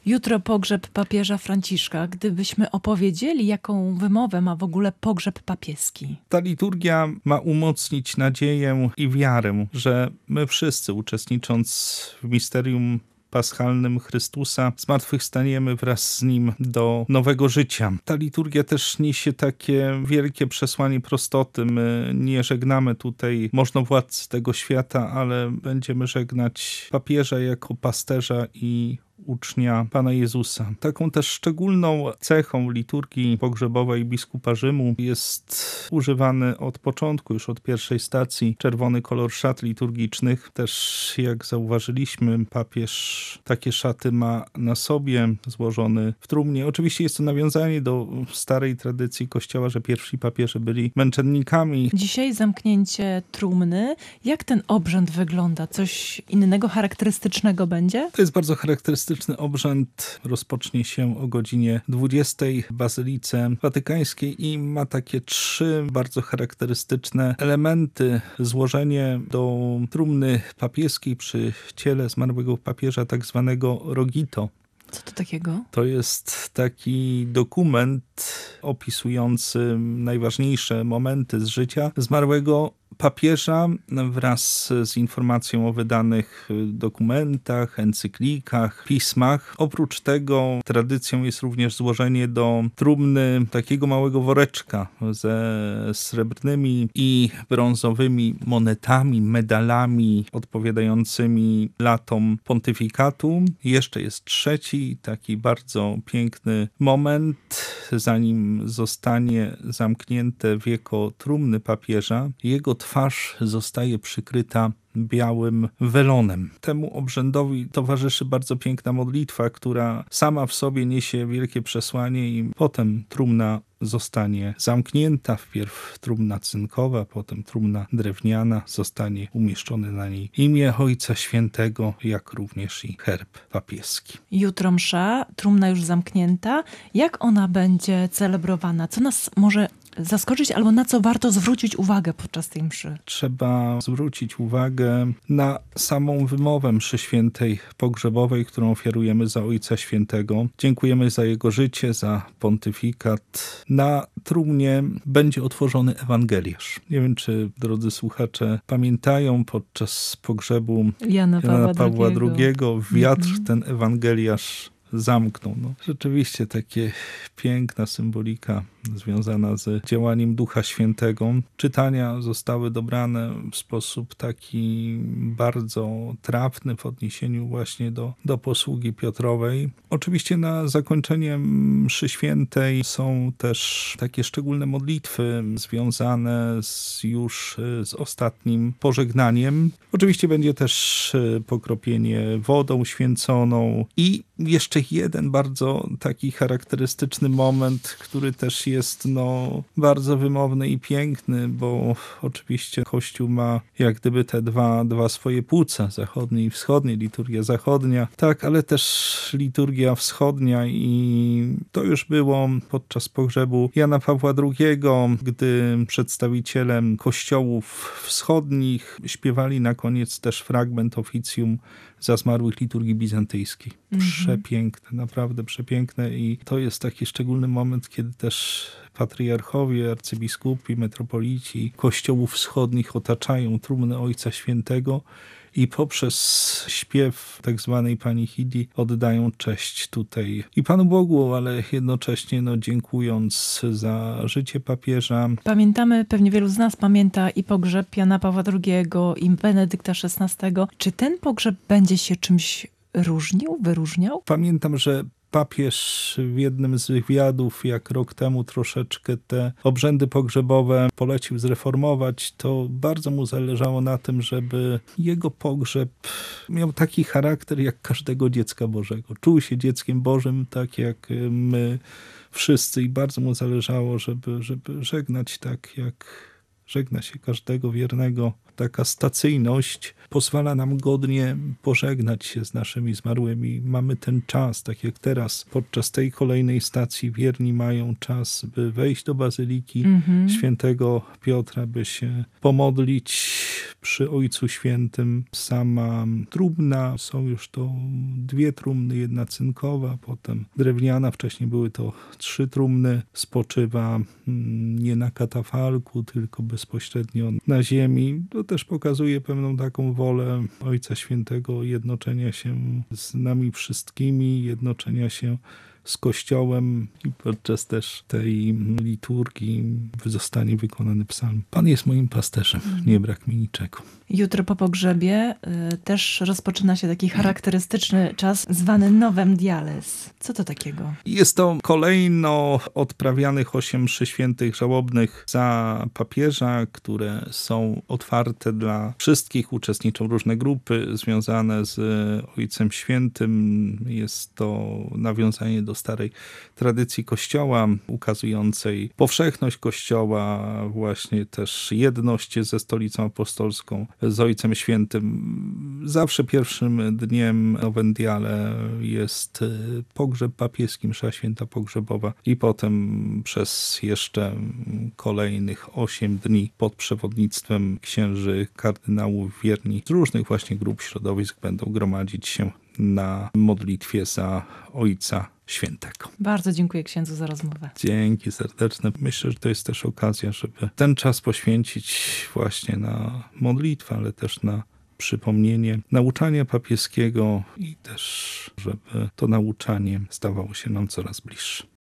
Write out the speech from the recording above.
Jutro pogrzeb papieża Franciszka. Gdybyśmy opowiedzieli, jaką wymowę ma w ogóle pogrzeb papieski? Ta liturgia ma umocnić nadzieję i wiarę, że my wszyscy, uczestnicząc w misterium paschalnym Chrystusa, zmartwychwstaniemy wraz z Nim do nowego życia. Ta liturgia też niesie takie wielkie przesłanie prostoty. My nie żegnamy tutaj możnowładcy tego świata, ale będziemy żegnać papieża jako pasterza i ucznia Pana Jezusa. Taką też szczególną cechą liturgii pogrzebowej biskupa Rzymu jest używany od początku, już od pierwszej stacji, czerwony kolor szat liturgicznych. Też jak zauważyliśmy, papież takie szaty ma na sobie, złożony w trumnie. Oczywiście jest to nawiązanie do starej tradycji Kościoła, że pierwsi papieże byli męczennikami. Dzisiaj zamknięcie trumny. Jak ten obrzęd wygląda? Coś innego, charakterystycznego będzie? To jest bardzo charakterystyczny obrzęd. Rozpocznie się o godzinie 20 w Bazylice Watykańskiej i ma takie 3 bardzo charakterystyczne elementy. Złożenie do trumny papieskiej przy ciele zmarłego papieża, tak zwanego rogito. Co to takiego? To jest taki dokument opisujący najważniejsze momenty z życia zmarłego papieża wraz z informacją o wydanych dokumentach, encyklikach, pismach. Oprócz tego tradycją jest również złożenie do trumny takiego małego woreczka ze srebrnymi i brązowymi monetami, medalami odpowiadającymi latom pontyfikatu. Jeszcze jest trzeci, taki bardzo piękny moment, zanim zostanie zamknięte wieko trumny papieża. Jego twarz zostaje przykryta białym welonem. Temu obrzędowi towarzyszy bardzo piękna modlitwa, która sama w sobie niesie wielkie przesłanie i potem trumna zostanie zamknięta. Wpierw trumna cynkowa, potem trumna drewniana. Zostanie umieszczone na niej imię Ojca Świętego, jak również i herb papieski. Jutro msza, trumna już zamknięta. Jak ona będzie celebrowana? Co nas może zaskoczyć albo na co warto zwrócić uwagę podczas tej mszy? Trzeba zwrócić uwagę na samą wymowę mszy świętej pogrzebowej, którą ofiarujemy za Ojca Świętego. Dziękujemy za jego życie, za pontyfikat. Na trumnie będzie otworzony Ewangeliarz. Nie wiem, czy drodzy słuchacze pamiętają, podczas pogrzebu Jana Pawła II wiatr ten Ewangeliarz zamknął. No, rzeczywiście takie piękna symbolika związana z działaniem Ducha Świętego. Czytania zostały dobrane w sposób taki bardzo trafny w odniesieniu właśnie do posługi Piotrowej. Oczywiście na zakończenie mszy świętej są też takie szczególne modlitwy związane z ostatnim pożegnaniem. Oczywiście będzie też pokropienie wodą święconą i jeszcze jeden bardzo taki charakterystyczny moment, który też jest bardzo wymowny i piękny, bo oczywiście Kościół ma jak gdyby te dwa swoje płuca, zachodnie i wschodnie, liturgia zachodnia, tak, ale też liturgia wschodnia i to już było podczas pogrzebu Jana Pawła II, gdy przedstawiciele kościołów wschodnich śpiewali na koniec też fragment oficjum za zmarłych liturgii bizantyjskiej. Przepiękne, naprawdę przepiękne i to jest taki szczególny moment, kiedy też patriarchowie, arcybiskupi, metropolici kościołów wschodnich otaczają trumnę Ojca Świętego i poprzez śpiew tak zwanej Panihidi oddają cześć tutaj i Panu Bogu, ale jednocześnie dziękując za życie papieża. Pamiętamy, pewnie wielu z nas pamięta i pogrzeb Jana Pawła II i Benedykta XVI. Czy ten pogrzeb będzie się czymś wyróżniał? Pamiętam, że papież w jednym z wywiadów, jak rok temu troszeczkę te obrzędy pogrzebowe polecił zreformować, to bardzo mu zależało na tym, żeby jego pogrzeb miał taki charakter jak każdego dziecka Bożego. Czuł się dzieckiem Bożym, tak jak my wszyscy i bardzo mu zależało, żeby żegnać tak, jak żegna się każdego wiernego taka stacyjność pozwala nam godnie pożegnać się z naszymi zmarłymi. Mamy ten czas, tak jak teraz, podczas tej kolejnej stacji wierni mają czas, by wejść do Bazyliki Świętego Piotra, by się pomodlić przy Ojcu Świętym. Sama trumna, są już to 2 trumny, jedna cynkowa, potem drewniana, wcześniej były to 3 trumny, spoczywa nie na katafalku, tylko bezpośrednio na ziemi. To też pokazuje pewną taką wolę Ojca Świętego jednoczenia się z nami wszystkimi, jednoczenia się z Kościołem i podczas też tej liturgii zostanie wykonany psalm. Pan jest moim pasterzem, nie brak mi niczego. Jutro po pogrzebie też rozpoczyna się taki charakterystyczny czas zwany Novem Diales. Co to takiego? Jest to kolejno odprawianych 8 mszy świętych żałobnych za papieża, które są otwarte dla wszystkich. Uczestniczą różne grupy związane z Ojcem Świętym. Jest to nawiązanie do starej tradycji Kościoła, ukazującej powszechność Kościoła, właśnie też jedność ze Stolicą Apostolską, z Ojcem Świętym. Zawsze pierwszym dniem Novem Diale jest pogrzeb papieski, msza święta pogrzebowa i potem przez jeszcze kolejnych 8 dni pod przewodnictwem księży kardynałów wierni z różnych właśnie grup środowisk będą gromadzić się na modlitwie za Ojca Świętego. Bardzo dziękuję księdzu za rozmowę. Dzięki serdeczne. Myślę, że to jest też okazja, żeby ten czas poświęcić właśnie na modlitwę, ale też na przypomnienie nauczania papieskiego i też, żeby to nauczanie stawało się nam coraz bliższe.